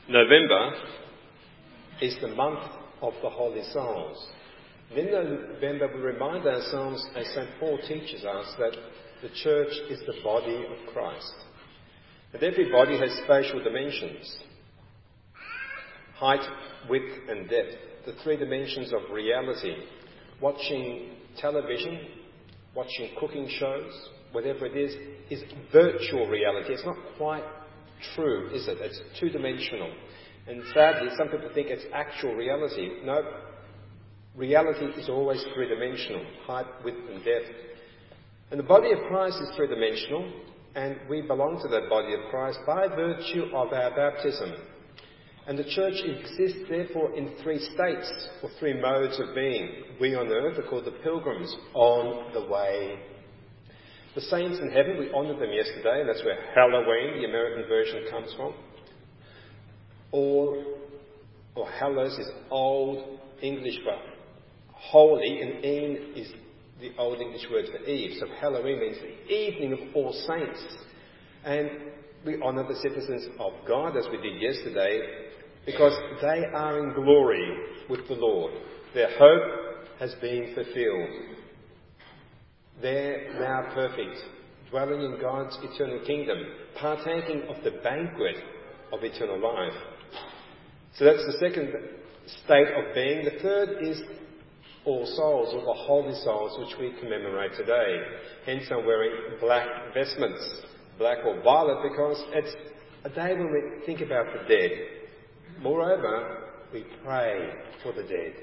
November is the month of the Holy Souls. And in November we remind ourselves, as St. Paul teaches us, that the church is the body of Christ. And every body has spatial dimensions: height, width and depth, the three dimensions of reality. Watching television, watching cooking shows, whatever it is virtual reality. It's not quite true, is it? It's two-dimensional. And sadly, some people think it's actual reality. No, reality is always three-dimensional: height, width and depth. And the body of Christ is three-dimensional, and we belong to that body of Christ by virtue of our baptism. And the church exists, therefore, in three states, or three modes of being. We on earth are called the pilgrims on the way. The saints in heaven, we honoured them yesterday, and that's where Halloween, the American version, comes from. Or Hallows is Old English for holy, and Ean is the Old English word for Eve. So Halloween means the evening of All Saints. And we honour the citizens of God, as we did yesterday, because they are in glory with the Lord. Their hope has been fulfilled. They're now perfect, dwelling in God's eternal kingdom, partaking of the banquet of eternal life. So that's the second state of being. The third is All Souls, or the Holy Souls, which we commemorate today. Hence I'm wearing black vestments, black or violet, because it's a day when we think about the dead. Moreover, we pray for the dead.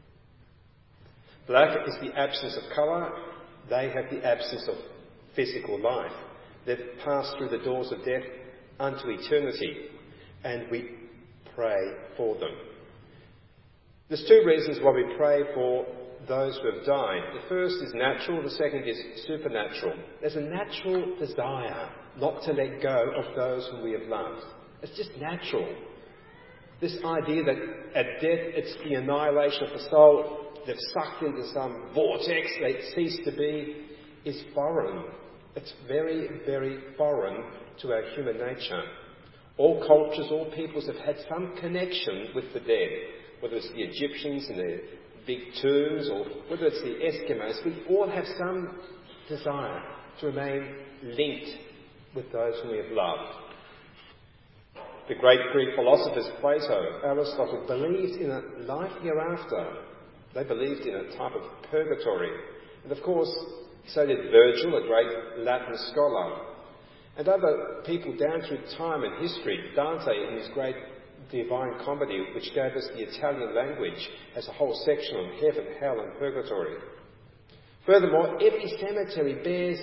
Black is the absence of colour. They have the absence of physical life. They've passed through the doors of death unto eternity, and we pray for them. There's two reasons why we pray for those who have died. The first is natural, the second is supernatural. There's a natural desire not to let go of those whom we have loved. It's just natural. This idea that at death it's the annihilation of the soul, they've sucked into some vortex, they cease to be, is foreign. It's very, very foreign to our human nature. All cultures, all peoples have had some connection with the dead, whether it's the Egyptians and their big tombs, or whether it's the Eskimos. We all have some desire to remain linked with those whom we have loved. The great Greek philosophers Plato, Aristotle, believed in a life hereafter. They believed in a type of purgatory. And of course, so did Virgil, a great Latin scholar. And other people down through time and history, Dante in his great Divine Comedy, which gave us the Italian language, has a whole section on heaven, hell and purgatory. Furthermore, every cemetery bears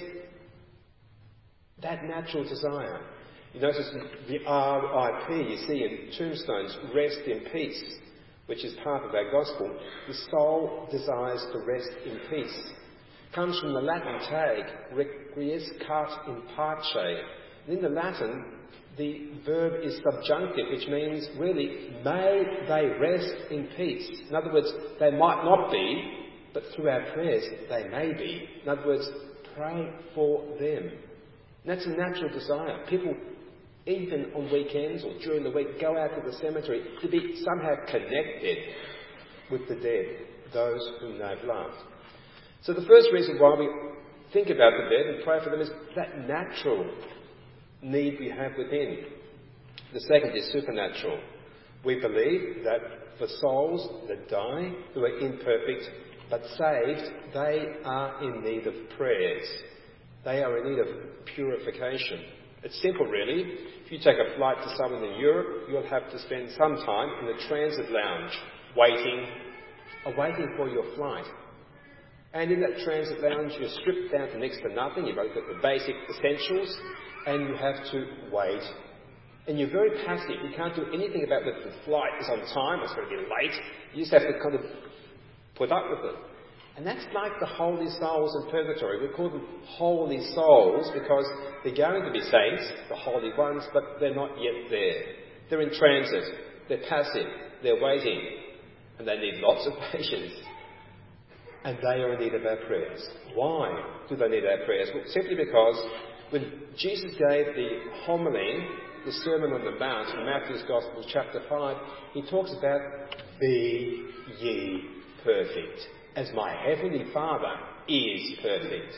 that natural desire. You notice the RIP you see in tombstones, rest in peace, which is part of our gospel. The soul desires to rest in peace. It comes from the Latin tag, requiescat in pace. And in the Latin, the verb is subjunctive, which means really, may they rest in peace. In other words, they might not be, but through our prayers, they may be. In other words, pray for them. And that's a natural desire. People, even on weekends or during the week, go out to the cemetery to be somehow connected with the dead, those whom they've loved. So the first reason why we think about the dead and pray for them is that natural need we have within. The second is supernatural. We believe that for souls that die, who are imperfect but saved, they are in need of prayers. They are in need of purification. It's simple, really. If you take a flight to somewhere in Europe, you'll have to spend some time in the transit lounge waiting for your flight. And in that transit lounge, you're stripped down to next to nothing. You've only got the basic essentials, and you have to wait. And you're very passive. You can't do anything about whether the flight is on time or it's going to be late. You just have to kind of put up with it. And that's like the holy souls in purgatory. We call them holy souls because they're going to be saints, the holy ones, but they're not yet there. They're in transit. They're passive. They're waiting. And they need lots of patience. And they are in need of our prayers. Why do they need our prayers? Well, simply because when Jesus gave the homily the Sermon on the Mount in Matthew's Gospel, chapter 5, he talks about, be ye perfect, as my heavenly Father is perfect.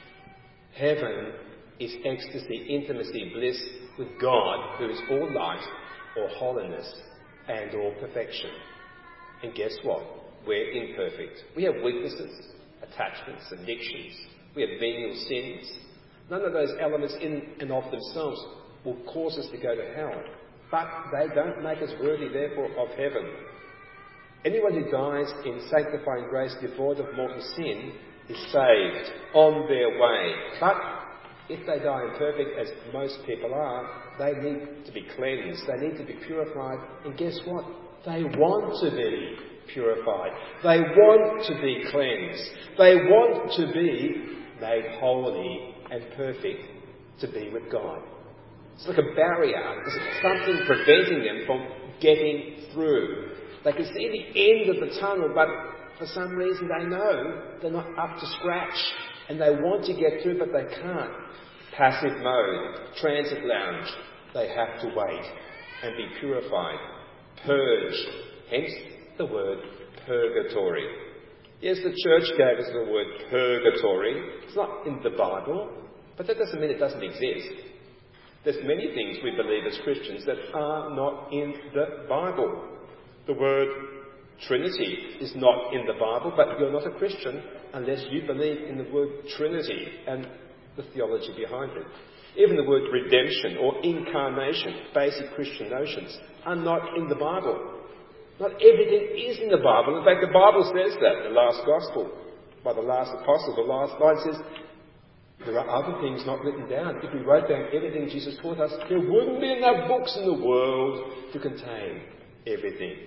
Heaven is ecstasy, intimacy, bliss with God, who is all light, all holiness, and all perfection. And guess what? We're imperfect. We have weaknesses, attachments, addictions. We have venial sins. None of those elements in and of themselves will cause us to go to hell. But they don't make us worthy, therefore, of heaven. Anyone who dies in sanctifying grace devoid of mortal sin is saved on their way. But if they die imperfect, as most people are, they need to be cleansed. They need to be purified. And guess what? They want to be purified. They want to be cleansed. They want to be made holy and perfect to be with God. It's like a barrier. There's something preventing them from getting through. They can see the end of the tunnel, but for some reason they know they're not up to scratch. And they want to get through, but they can't. Passive mode, transit lounge. They have to wait and be purified, purged. Hence the word purgatory. Yes, the church gave us the word purgatory. It's not in the Bible, but that doesn't mean it doesn't exist. There's many things we believe as Christians that are not in the Bible. The word Trinity is not in the Bible, but you're not a Christian unless you believe in the word Trinity and the theology behind it. Even the word redemption or incarnation, basic Christian notions, are not in the Bible. Not everything is in the Bible. In fact, the Bible says that. The last Gospel by the last Apostle, the last line says, there are other things not written down. If we wrote down everything Jesus taught us, there wouldn't be enough books in the world to contain everything.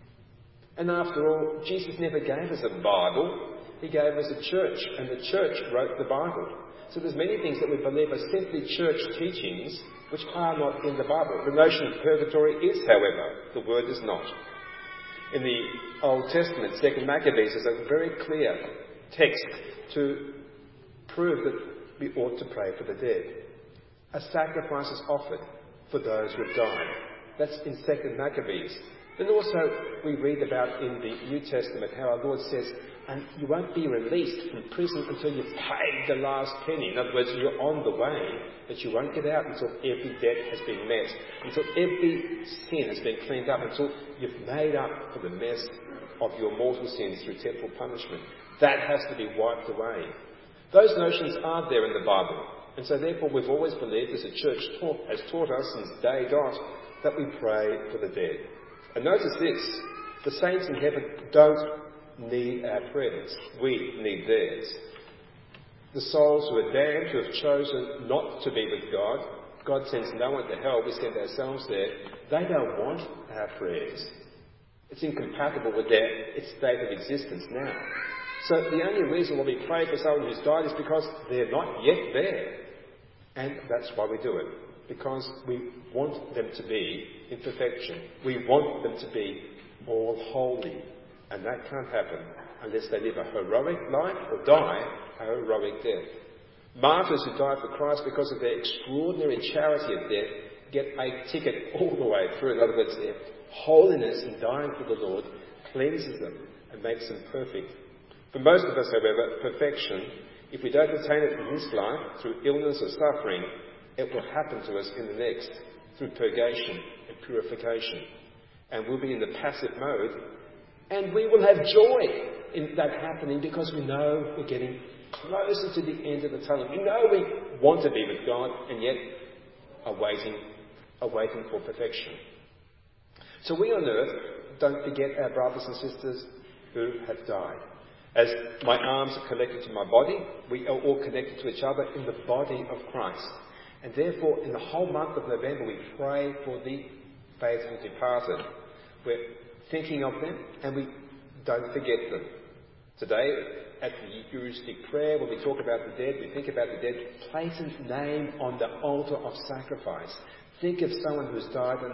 And after all, Jesus never gave us a Bible. He gave us a church, and the church wrote the Bible. So there's many things that we believe are simply church teachings which are not in the Bible. The notion of purgatory is, however, the word is not. In the Old Testament, 2 Maccabees is a very clear text to prove that we ought to pray for the dead. A sacrifice is offered for those who have died. That's in 2 Maccabees. Then also we read about in the New Testament how our Lord says, and you won't be released from prison until you've paid the last penny. In other words, you're on the way, but you won't get out until every debt has been met, until every sin has been cleaned up, until you've made up for the mess of your mortal sins through temporal punishment. That has to be wiped away. Those notions aren't there in the Bible. And so therefore we've always believed, as the church has taught us since day dot, that we pray for the dead. And notice this, the saints in heaven don't need our prayers. We need theirs. The souls who are damned, who have chosen not to be with God, God sends no one to hell, we send ourselves there, they don't want our prayers. It's incompatible with their state of existence now. So the only reason why we pray for someone who's died is because they're not yet there. And that's why we do it. Because we want them to be in perfection. We want them to be all holy. And that can't happen unless they live a heroic life or die a heroic death. Martyrs who die for Christ because of their extraordinary charity of death get a ticket all the way through. In other words, their holiness in dying for the Lord cleanses them and makes them perfect. For most of us, however, perfection, if we don't attain it in this life through illness or suffering, it will happen to us in the next through purgation and purification. And we'll be in the passive mode, and we will have joy in that happening because we know we're getting closer to the end of the tunnel. We know we want to be with God and yet are waiting for perfection. So we on earth don't forget our brothers and sisters who have died. As my arms are connected to my body, we are all connected to each other in the body of Christ. And therefore, in the whole month of November, we pray for the faithful departed. We're thinking of them and we don't forget them. Today, at the Eucharistic prayer, when we talk about the dead, we think about the dead, place a name on the altar of sacrifice. Think of someone who's died and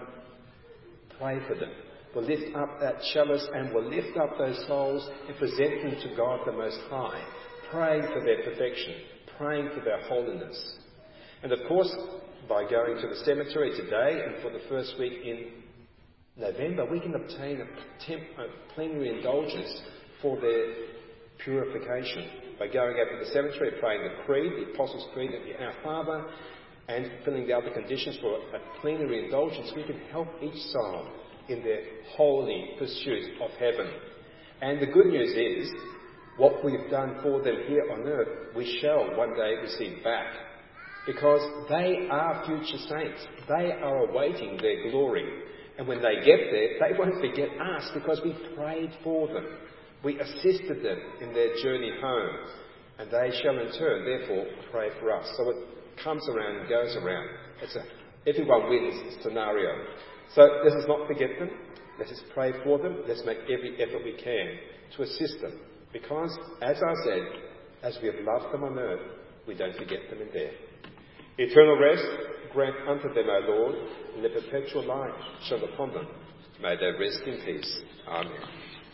pray for them. We'll lift up that chalice and we'll lift up those souls and present them to God the Most High, praying for their perfection, praying for their holiness. And of course, by going to the cemetery today and for the first week in November, we can obtain a plenary indulgence for their purification. By going over to the cemetery, praying the Creed, the Apostles' Creed, and the Our Father, and fulfilling the other conditions for a plenary indulgence, we can help each soul in their holy pursuit of heaven. And the good news is, what we've done for them here on earth, we shall one day receive back. Because they are future saints. They are awaiting their glory. And when they get there, they won't forget us because we prayed for them. We assisted them in their journey home. And they shall in turn, therefore, pray for us. So it comes around and goes around. It's a everyone wins scenario. So let us not forget them. Let us pray for them. Let's make every effort we can to assist them. Because, as I said, as we have loved them on earth, we don't forget them in there. Eternal rest grant unto them, O Lord, and the perpetual life shall upon them. May they rest in peace. Amen.